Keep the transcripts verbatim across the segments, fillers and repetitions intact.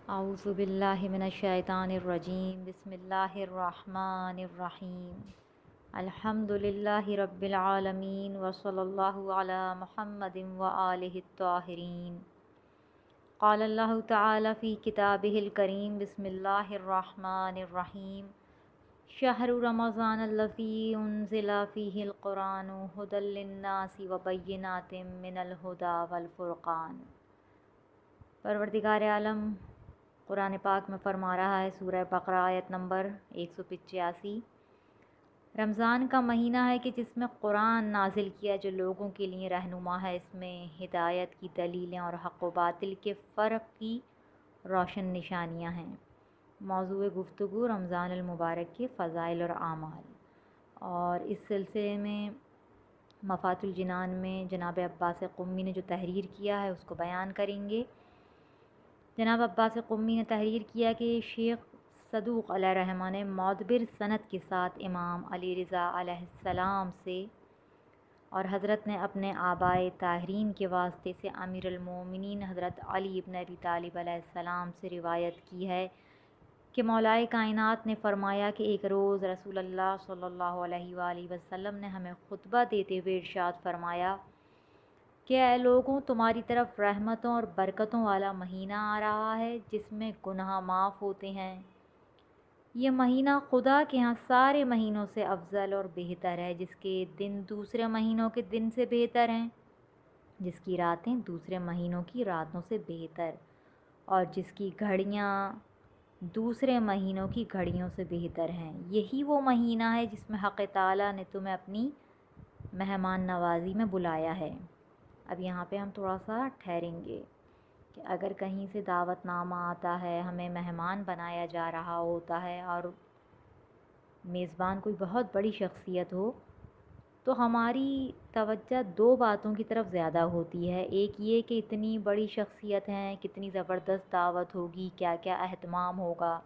اعوذ باللہ من الشیطان الرجیم بسم اللہ الرحمن الرحیم الحمد للہ رب العالمین وصلی اللہ علی محمد وآلہ الطاہرین قال اللہ تعالی فی کتابہ الکریم بسم اللہ الرحمن الرحیم شہر رمضان الذی انزل فیہ القرآن ھدی للناس وبینات من الھدی والفرقان۔ پروردگار عالم قرآن پاک میں فرما رہا ہے، سورہ بقرہ آیت نمبر ایک سو پچاسی، رمضان کا مہینہ ہے کہ جس میں قرآن نازل کیا جو لوگوں کے لیے رہنما ہے، اس میں ہدایت کی دلیلیں اور حق و باطل کے فرق کی روشن نشانیاں ہیں۔ موضوع گفتگو رمضان المبارک کے فضائل اور اعمال، اور اس سلسلے میں مفات الجنان میں جناب عباس قمی نے جو تحریر کیا ہے اس کو بیان کریں گے۔ جناب عباس قمی نے تحریر کیا کہ شیخ صدوق علیہ رحمہ نے معتبر سند کے ساتھ امام علی رضا علیہ السلام سے اور حضرت نے اپنے آبائے طاہرین کے واسطے سے امیر المومنین حضرت علی ابن ابی طالب علیہ السلام سے روایت کی ہے کہ مولائے کائنات نے فرمایا کہ ایک روز رسول اللہ صلی اللہ علیہ وآلہ وسلم نے ہمیں خطبہ دیتے ہوئے ارشاد فرمایا کہ اے لوگوں، تمہاری طرف رحمتوں اور برکتوں والا مہینہ آ رہا ہے جس میں گناہ معاف ہوتے ہیں۔ یہ مہینہ خدا کے ہاں سارے مہینوں سے افضل اور بہتر ہے، جس کے دن دوسرے مہینوں کے دن سے بہتر ہیں، جس کی راتیں دوسرے مہینوں کی راتوں سے بہتر، اور جس کی گھڑیاں دوسرے مہینوں کی گھڑیوں سے بہتر ہیں۔ یہی وہ مہینہ ہے جس میں حق تعالیٰ نے تمہیں اپنی مہمان نوازی میں بلایا ہے۔ اب یہاں پہ ہم تھوڑا سا ٹھہریں گے کہ اگر کہیں سے دعوت نامہ آتا ہے، ہمیں مہمان بنایا جا رہا ہوتا ہے اور میزبان کوئی بہت بڑی شخصیت ہو، تو ہماری توجہ دو باتوں کی طرف زیادہ ہوتی ہے۔ ایک یہ کہ اتنی بڑی شخصیت ہیں، کتنی زبردست دعوت ہوگی، کیا کیا اہتمام ہوگا،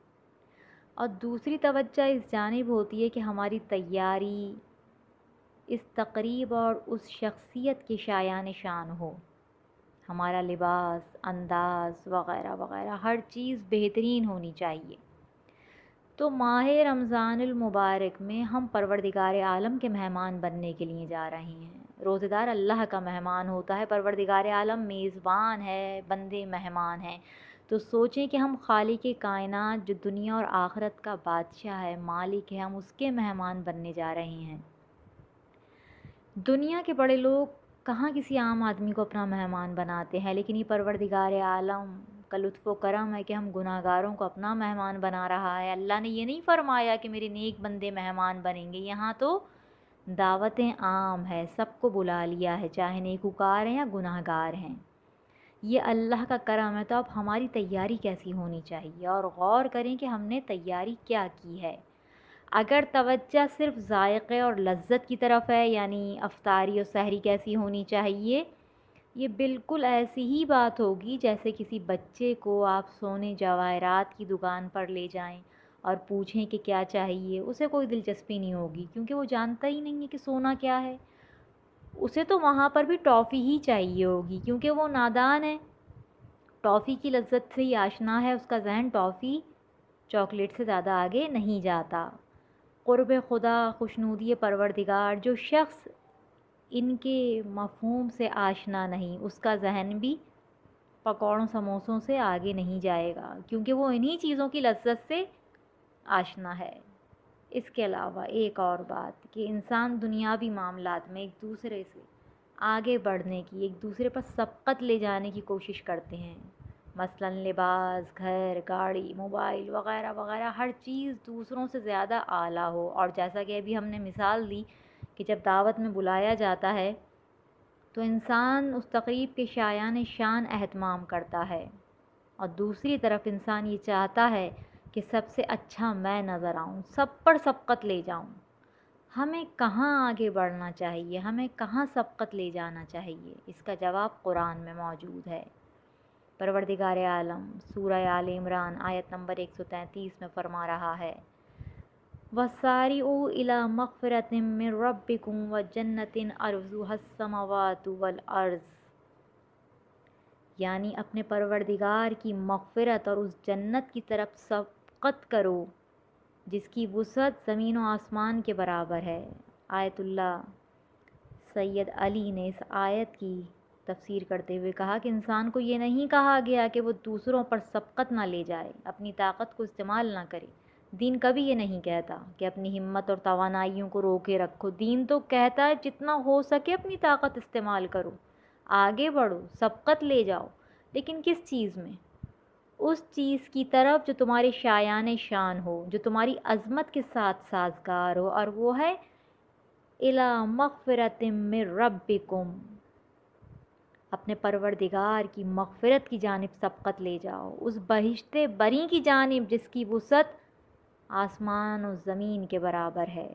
اور دوسری توجہ اس جانب ہوتی ہے کہ ہماری تیاری اس تقریب اور اس شخصیت کے شایان شان ہو، ہمارا لباس، انداز وغیرہ وغیرہ ہر چیز بہترین ہونی چاہیے۔ تو ماہ رمضان المبارک میں ہم پروردگار عالم کے مہمان بننے کے لیے جا رہے ہیں۔ روزہ دار اللہ کا مہمان ہوتا ہے، پروردگار عالم میزبان ہے، بندے مہمان ہیں۔ تو سوچیں کہ ہم خالق کائنات جو دنیا اور آخرت کا بادشاہ ہے، مالک ہے، ہم اس کے مہمان بننے جا رہے ہیں۔ دنیا کے بڑے لوگ کہاں کسی عام آدمی کو اپنا مہمان بناتے ہیں، لیکن یہ پروردگار عالم کا لطف و کرم ہے کہ ہم گناہ گاروں کو اپنا مہمان بنا رہا ہے۔ اللہ نے یہ نہیں فرمایا کہ میرے نیک بندے مہمان بنیں گے، یہاں تو دعوتیں عام ہے، سب کو بلا لیا ہے، چاہے نیکوکار ہیں یا گناہ گار ہیں۔ یہ اللہ کا کرم ہے۔ تو اب ہماری تیاری کیسی ہونی چاہیے، اور غور کریں کہ ہم نے تیاری کیا کی ہے۔ اگر توجہ صرف ذائقے اور لذت کی طرف ہے، یعنی افطاری اور سحری کیسی ہونی چاہیے، یہ بالکل ایسی ہی بات ہوگی جیسے کسی بچے کو آپ سونے جواہرات کی دکان پر لے جائیں اور پوچھیں کہ کیا چاہیے، اسے کوئی دلچسپی نہیں ہوگی، کیونکہ وہ جانتا ہی نہیں ہے کہ سونا کیا ہے۔ اسے تو وہاں پر بھی ٹافی ہی چاہیے ہوگی، کیونکہ وہ نادان ہے، ٹافی کی لذت سے ہی آشنا ہے، اس کا ذہن ٹافی چاکلیٹ سے زیادہ آگے نہیں جاتا۔ قرب خدا، خوشنودی پروردگار، جو شخص ان کے مفہوم سے آشنا نہیں، اس کا ذہن بھی پکوڑوں سموسوں سے آگے نہیں جائے گا، کیونکہ وہ انہی چیزوں کی لذت سے آشنا ہے۔ اس کے علاوہ ایک اور بات کہ انسان دنیاوی معاملات میں ایک دوسرے سے آگے بڑھنے کی، ایک دوسرے پر سبقت لے جانے کی کوشش کرتے ہیں، مثلاً لباس، گھر، گاڑی، موبائل وغیرہ وغیرہ، ہر چیز دوسروں سے زیادہ اعلیٰ ہو۔ اور جیسا کہ ابھی ہم نے مثال دی کہ جب دعوت میں بلایا جاتا ہے تو انسان اس تقریب کے شایان شان اہتمام کرتا ہے، اور دوسری طرف انسان یہ چاہتا ہے کہ سب سے اچھا میں نظر آؤں، سب پر سبقت لے جاؤں۔ ہمیں کہاں آگے بڑھنا چاہیے، ہمیں کہاں سبقت لے جانا چاہیے؟ اس کا جواب قرآن میں موجود ہے۔ پروردگار عالم سورہ آل عمران آیت نمبر ایک سو تینتیس میں فرما رہا ہے، وَسَارِعُوا إِلَىٰ مَغْفِرَةٍ مِّن رَّبِّكُمْ وَجَنَّةٍ عَرْضُهَا السَّمَاوَاتُ وَالْأَرْضُ۔ یعنی اپنے پروردگار کی مغفرت اور اس جنت کی طرف سبقت کرو جس کی وسعت زمین و آسمان کے برابر ہے۔ آیت اللہ سید علی نے اس آیت کی تفسیر کرتے ہوئے کہا کہ انسان کو یہ نہیں کہا گیا کہ وہ دوسروں پر سبقت نہ لے جائے، اپنی طاقت کو استعمال نہ کرے۔ دین کبھی یہ نہیں کہتا کہ اپنی ہمت اور توانائیوں کو روکے رکھو۔ دین تو کہتا ہے جتنا ہو سکے اپنی طاقت استعمال کرو، آگے بڑھو، سبقت لے جاؤ، لیکن کس چیز میں؟ اس چیز کی طرف جو تمہارے شایان شان ہو، جو تمہاری عظمت کے ساتھ سازگار ہو، اور وہ ہے الی مغفرۃ من ربکم، اپنے پروردگار کی مغفرت کی جانب سبقت لے جاؤ، اس بہشت بری کی جانب جس کی وسعت آسمان و زمین کے برابر ہے۔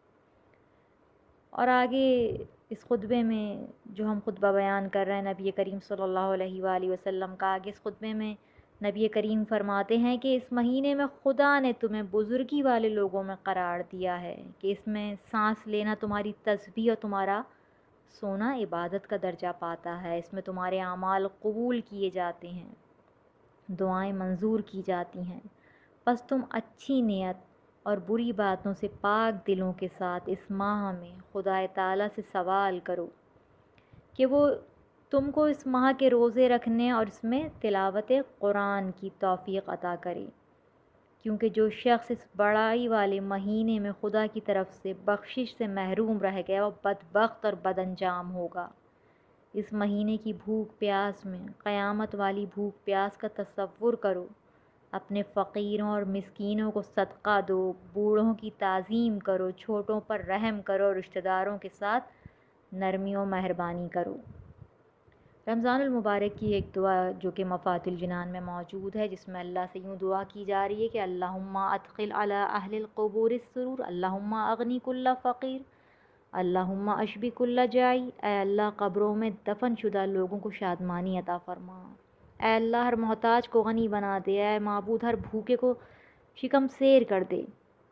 اور آگے اس خطبے میں جو ہم خطبہ بیان کر رہے ہیں نبی کریم صلی اللہ علیہ وآلہ وسلم کا، آگے اس خطبے میں نبی کریم فرماتے ہیں کہ اس مہینے میں خدا نے تمہیں بزرگی والے لوگوں میں قرار دیا ہے، کہ اس میں سانس لینا تمہاری تسبیح اور تمہارا سونا عبادت کا درجہ پاتا ہے، اس میں تمہارے اعمال قبول کیے جاتے ہیں، دعائیں منظور کی جاتی ہیں۔ بس تم اچھی نیت اور بری باتوں سے پاک دلوں کے ساتھ اس ماہ میں خدا تعالیٰ سے سوال کرو کہ وہ تم کو اس ماہ کے روزے رکھنے اور اس میں تلاوت قرآن کی توفیق عطا کرے، کیونکہ جو شخص اس بڑائی والے مہینے میں خدا کی طرف سے بخشش سے محروم رہ گیا وہ بدبخت اور بد انجام ہوگا۔ اس مہینے کی بھوک پیاس میں قیامت والی بھوک پیاس کا تصور کرو، اپنے فقیروں اور مسکینوں کو صدقہ دو، بوڑھوں کی تعظیم کرو، چھوٹوں پر رحم کرو، رشتہ داروں کے ساتھ نرمی و مہربانی کرو۔ رمضان المبارک کی ایک دعا جو کہ مفاتح الجنان میں موجود ہے، جس میں اللہ سے یوں دعا کی جا رہی ہے کہ اللہم ادخل علی اہل القبور السرور، اللہم اغنی کل فقیر، اللہم اشبی کل جائی، اے اللہ قبروں میں دفن شدہ لوگوں کو شادمانی عطا فرما، اے اللہ ہر محتاج کو غنی بنا دے، اے معبود ہر بھوکے کو شکم سیر کر دے،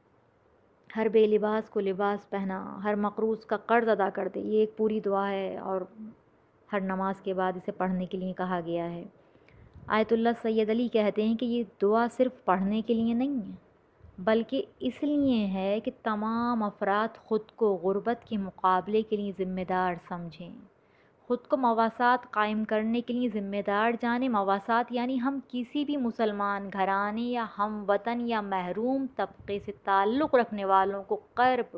ہر بے لباس کو لباس پہنا، ہر مقروض کا قرض ادا کر دے۔ یہ ایک پوری دعا ہے اور ہر نماز کے بعد اسے پڑھنے کے لیے کہا گیا ہے۔ آیت اللہ سید علی کہتے ہیں کہ یہ دعا صرف پڑھنے کے لیے نہیں ہے، بلکہ اس لیے ہے کہ تمام افراد خود کو غربت کے مقابلے کے لیے ذمہ دار سمجھیں، خود کو مواسات قائم کرنے کے لیے ذمہ دار جانیں۔ مواسات یعنی ہم کسی بھی مسلمان گھرانے یا ہم وطن یا محروم طبقے سے تعلق رکھنے والوں کو قرب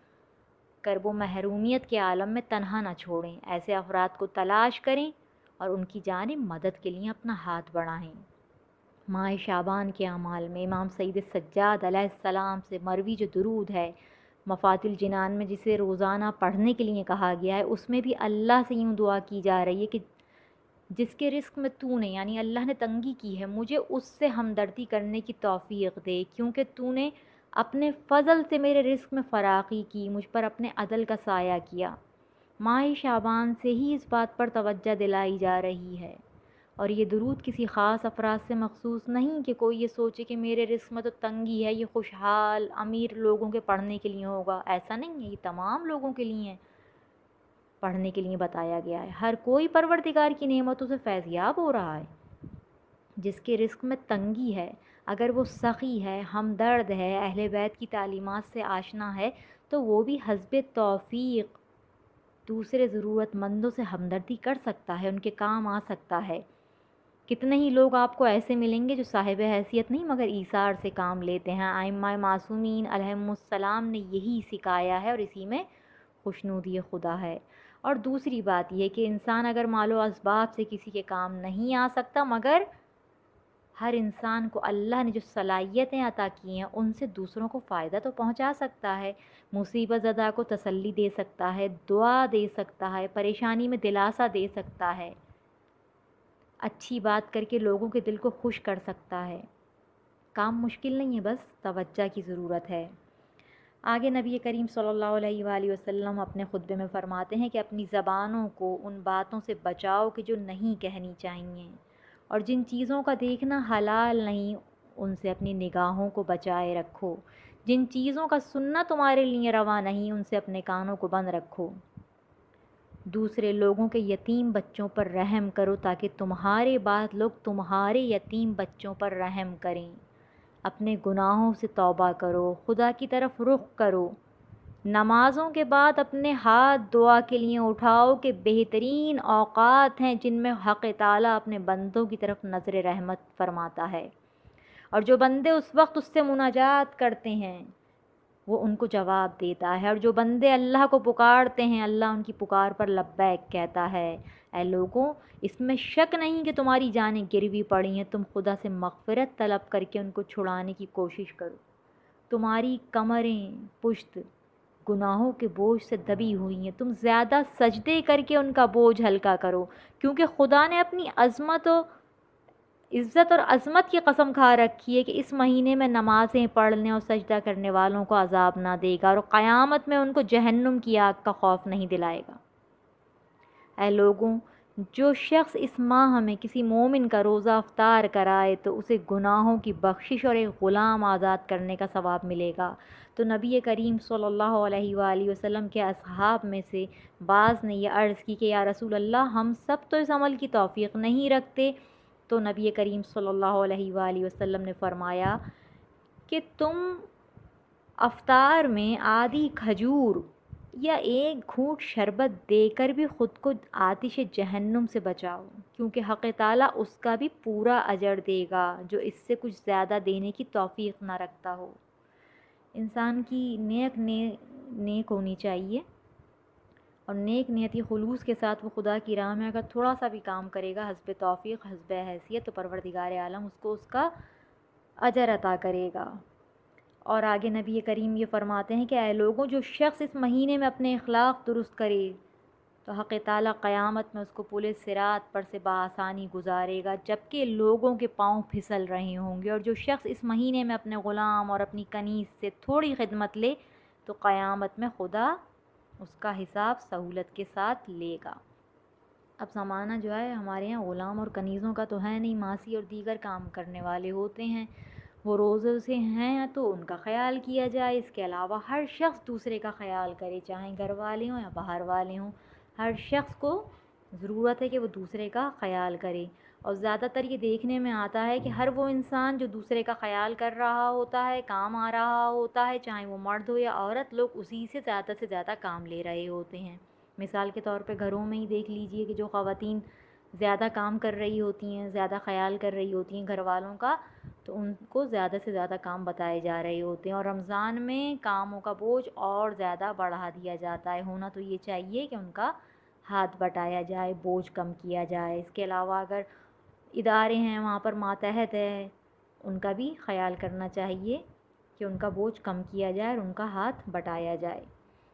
کرب و محرومیت کے عالم میں تنہا نہ چھوڑیں، ایسے افراد کو تلاش کریں اور ان کی جانب مدد کے لیے اپنا ہاتھ بڑھائیں۔ ماہ شعبان کے اعمال میں امام سید سجاد علیہ السلام سے مروی جو درود ہے مفاتح الجنان میں، جسے روزانہ پڑھنے کے لیے کہا گیا ہے، اس میں بھی اللہ سے یوں دعا کی جا رہی ہے کہ جس کے رزق میں تو نے یعنی اللہ نے تنگی کی ہے، مجھے اس سے ہمدردی کرنے کی توفیق دے، کیونکہ تو نے اپنے فضل سے میرے رزق میں فراخی کی، مجھ پر اپنے عدل کا سایہ کیا۔ ماہ شعبان سے ہی اس بات پر توجہ دلائی جا رہی ہے، اور یہ درود کسی خاص افراد سے مخصوص نہیں کہ کوئی یہ سوچے کہ میرے رزق میں تو تنگی ہے، یہ خوشحال امیر لوگوں کے پڑھنے کے لیے ہوگا، ایسا نہیں ہے، یہ تمام لوگوں کے لیے پڑھنے کے لیے بتایا گیا ہے۔ ہر کوئی پروردگار کی نعمتوں سے فیضیاب ہو رہا ہے۔ جس کے رزق میں تنگی ہے، اگر وہ سخی ہے، ہمدرد ہے، اہل بیت کی تعلیمات سے آشنا ہے، تو وہ بھی حسب توفیق دوسرے ضرورت مندوں سے ہمدردی کر سکتا ہے، ان کے کام آ سکتا ہے۔ کتنے ہی لوگ آپ کو ایسے ملیں گے جو صاحب حیثیت نہیں مگر ایثار سے کام لیتے ہیں۔ ائمہ معصومین علیہم السلام نے یہی سکھایا ہے اور اسی میں خوشنودی خدا ہے۔ اور دوسری بات یہ کہ انسان اگر مال و اسباب سے کسی کے کام نہیں آ سکتا، مگر ہر انسان کو اللہ نے جو صلاحیتیں عطا کی ہیں ان سے دوسروں کو فائدہ تو پہنچا سکتا ہے، مصیبت زدہ کو تسلی دے سکتا ہے، دعا دے سکتا ہے، پریشانی میں دلاسا دے سکتا ہے، اچھی بات کر کے لوگوں کے دل کو خوش کر سکتا ہے۔ کام مشکل نہیں ہے، بس توجہ کی ضرورت ہے۔ آگے نبی کریم صلی اللہ علیہ وآلہ وسلم اپنے خطبے میں فرماتے ہیں کہ اپنی زبانوں کو ان باتوں سے بچاؤ کہ جو نہیں کہنی چاہیے، اور جن چیزوں کا دیکھنا حلال نہیں ان سے اپنی نگاہوں کو بچائے رکھو، جن چیزوں کا سننا تمہارے لیے روا نہیں ان سے اپنے کانوں کو بند رکھو۔ دوسرے لوگوں کے یتیم بچوں پر رحم کرو تاکہ تمہارے بعد لوگ تمہارے یتیم بچوں پر رحم کریں۔ اپنے گناہوں سے توبہ کرو، خدا کی طرف رخ کرو۔ نمازوں کے بعد اپنے ہاتھ دعا کے لیے اٹھاؤ کہ بہترین اوقات ہیں جن میں حق تعالیٰ اپنے بندوں کی طرف نظر رحمت فرماتا ہے، اور جو بندے اس وقت اس سے مناجات کرتے ہیں وہ ان کو جواب دیتا ہے، اور جو بندے اللہ کو پکارتے ہیں اللہ ان کی پکار پر لبیک کہتا ہے۔ اے لوگوں، اس میں شک نہیں کہ تمہاری جانیں گروی پڑی ہیں، تم خدا سے مغفرت طلب کر کے ان کو چھڑانے کی کوشش کرو۔ تمہاری کمریں پشت گناہوں کے بوجھ سے دبی ہوئی ہیں، تم زیادہ سجدے کر کے ان کا بوجھ ہلکا کرو، کیونکہ خدا نے اپنی عظمت و عزت اور عظمت کی قسم کھا رکھی ہے کہ اس مہینے میں نمازیں پڑھنے اور سجدہ کرنے والوں کو عذاب نہ دے گا، اور قیامت میں ان کو جہنم کی آگ کا خوف نہیں دلائے گا۔ اے لوگوں، جو شخص اس ماہ میں کسی مومن کا روزہ افطار کرائے تو اسے گناہوں کی بخشش اور ایک غلام آزاد کرنے کا ثواب ملے گا۔ تو نبی کریم صلی اللہ علیہ وآلہ وسلم کے اصحاب میں سے بعض نے یہ عرض کی کہ یا رسول اللہ، ہم سب تو اس عمل کی توفیق نہیں رکھتے۔ تو نبی کریم صلی اللہ علیہ وآلہ وسلم نے فرمایا کہ تم افطار میں آدھی کھجور یا ایک گھونٹ شربت دے کر بھی خود کو آتش جہنم سے بچاؤ، کیونکہ حق تعالیٰ اس کا بھی پورا اجر دے گا جو اس سے کچھ زیادہ دینے کی توفیق نہ رکھتا ہو۔ انسان کی نیک نیک ہونی چاہیے، اور نیک نیتی خلوص کے ساتھ وہ خدا کی راہ میں اگر تھوڑا سا بھی کام کرے گا حسب توفیق حسب حیثیت تو پروردگار عالم اس کو اس کا اجر عطا کرے گا۔ اور آگے نبی کریم یہ فرماتے ہیں کہ اے لوگوں، جو شخص اس مہینے میں اپنے اخلاق درست کرے تو حق تعالیٰ قیامت میں اس کو پل صراط پر سے بآسانی گزارے گا جبکہ لوگوں کے پاؤں پھسل رہے ہوں گے، اور جو شخص اس مہینے میں اپنے غلام اور اپنی کنیز سے تھوڑی خدمت لے تو قیامت میں خدا اس کا حساب سہولت کے ساتھ لے گا۔ اب زمانہ جو ہے ہمارے یہاں غلام اور کنیزوں کا تو ہے نہیں، ماسی اور دیگر کام کرنے والے ہوتے ہیں، وہ روزے سے ہیں تو ان کا خیال کیا جائے۔ اس کے علاوہ ہر شخص دوسرے کا خیال کرے، چاہے گھر والے ہوں یا باہر والے ہوں، ہر شخص کو ضرورت ہے کہ وہ دوسرے کا خیال کرے۔ اور زیادہ تر یہ دیکھنے میں آتا ہے کہ ہر وہ انسان جو دوسرے کا خیال کر رہا ہوتا ہے، کام آ رہا ہوتا ہے، چاہے وہ مرد ہو یا عورت، لوگ اسی سے زیادہ سے زیادہ کام لے رہے ہوتے ہیں۔ مثال کے طور پہ گھروں میں ہی دیکھ لیجئے کہ جو خواتین زیادہ کام کر رہی ہوتی ہیں، زیادہ خیال کر رہی ہوتی ہیں گھر والوں کا، تو ان کو زیادہ سے زیادہ کام بتائے جا رہے ہوتے ہیں، اور رمضان میں کاموں کا بوجھ اور زیادہ بڑھا دیا جاتا ہے۔ ہونا تو یہ چاہیے کہ ان کا ہاتھ بٹایا جائے، بوجھ کم کیا جائے۔ اس کے علاوہ اگر ادارے ہیں وہاں پر ماتحت ہے، ان کا بھی خیال کرنا چاہیے کہ ان کا بوجھ کم کیا جائے اور ان کا ہاتھ بٹایا جائے۔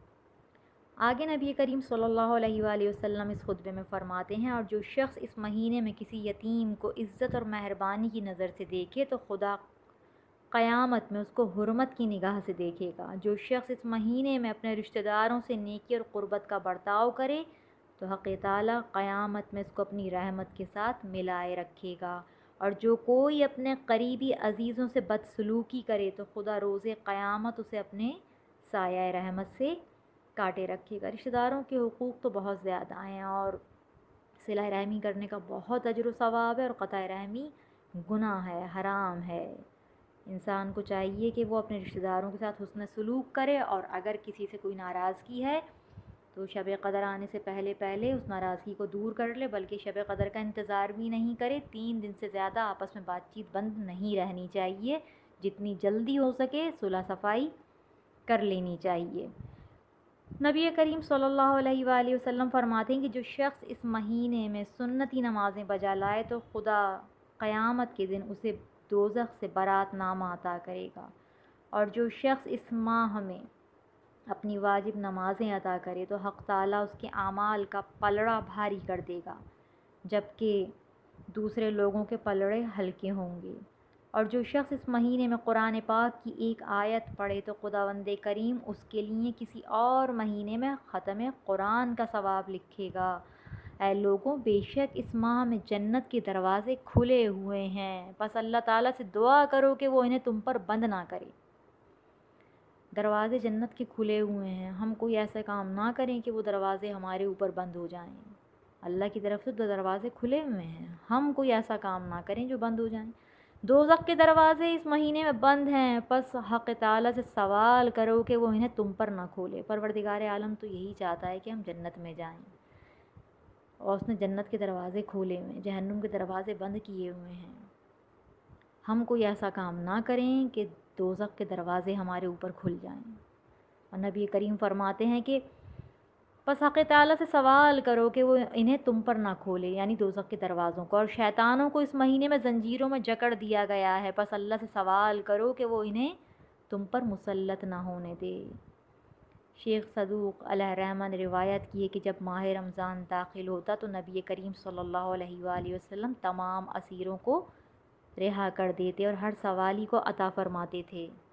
آگے نبی کریم صلی اللہ علیہ وآلہ وسلم اس خطبے میں فرماتے ہیں، اور جو شخص اس مہینے میں کسی یتیم کو عزت اور مہربانی کی نظر سے دیکھے تو خدا قیامت میں اس کو حرمت کی نگاہ سے دیکھے گا۔ جو شخص اس مہینے میں اپنے رشتہ داروں سے نیکی اور قربت کا برتاؤ کرے تو حق تعالیٰ قیامت میں اس کو اپنی رحمت کے ساتھ ملائے رکھے گا، اور جو کوئی اپنے قریبی عزیزوں سے بدسلوکی کرے تو خدا روز قیامت اسے اپنے سایہ رحمت سے کاٹے رکھے گا۔ رشتہ داروں کے حقوق تو بہت زیادہ ہیں، اور صلہ رحمی کرنے کا بہت اجر و ثواب ہے، اور قطع رحمی گناہ ہے، حرام ہے۔ انسان کو چاہیے کہ وہ اپنے رشتہ داروں کے ساتھ حسن سلوک کرے، اور اگر کسی سے کوئی ناراضگی ہے تو شب قدر آنے سے پہلے پہلے اس ناراضگی کو دور کر لے، بلکہ شب قدر کا انتظار بھی نہیں کرے۔ تین دن سے زیادہ آپس میں بات چیت بند نہیں رہنی چاہیے، جتنی جلدی ہو سکے صلح صفائی کر لینی چاہیے۔ نبی کریم صلی اللہ علیہ وآلہ وسلم فرماتے ہیں کہ جو شخص اس مہینے میں سنتی نمازیں بجا لائے تو خدا قیامت کے دن اسے دوزخ سے برات نامہ عطا کرے گا، اور جو شخص اس ماہ میں اپنی واجب نمازیں ادا کرے تو حق تعالیٰ اس کے اعمال کا پلڑا بھاری کر دے گا جبکہ دوسرے لوگوں کے پلڑے ہلکے ہوں گے۔ اور جو شخص اس مہینے میں قرآن پاک کی ایک آیت پڑھے تو خداوند کریم اس کے لیے کسی اور مہینے میں ختم قرآن کا ثواب لکھے گا۔ اے لوگوں، بے شک اس ماہ میں جنت کے دروازے کھلے ہوئے ہیں، بس اللہ تعالیٰ سے دعا کرو کہ وہ انہیں تم پر بند نہ کرے۔ دروازے جنت کے کھلے ہوئے ہیں، ہم کوئی ایسا کام نہ کریں کہ وہ دروازے ہمارے اوپر بند ہو جائیں۔ اللہ کی طرف سے دو دروازے کھلے ہوئے ہیں، ہم کوئی ایسا کام نہ کریں جو بند ہو جائیں۔ دوزخ کے دروازے اس مہینے میں بند ہیں، پس حق تعالیٰ سے سوال کرو کہ وہ انہیں تم پر نہ کھولے۔ پروردگار عالم تو یہی چاہتا ہے کہ ہم جنت میں جائیں، اور اس نے جنت کے دروازے کھولے ہوئے ہیں، جہنم کے دروازے بند کیے ہوئے ہیں۔ ہم کوئی ایسا کام نہ کریں کہ دوزخ کے دروازے ہمارے اوپر کھل جائیں۔ اور نبی کریم فرماتے ہیں کہ پس حق تعالیٰ سے سوال کرو کہ وہ انہیں تم پر نہ کھولے، یعنی دوزخ کے دروازوں کو۔ اور شیطانوں کو اس مہینے میں زنجیروں میں جکڑ دیا گیا ہے، پس اللہ سے سوال کرو کہ وہ انہیں تم پر مسلط نہ ہونے دے۔ شیخ صدوق علیہ رحمہ نے روایت کی ہے کہ جب ماہ رمضان داخل ہوتا تو نبی کریم صلی اللہ علیہ وآلہ وسلم تمام اسیروں کو رہا کر دیتے اور ہر سوالی کو عطا فرماتے تھے۔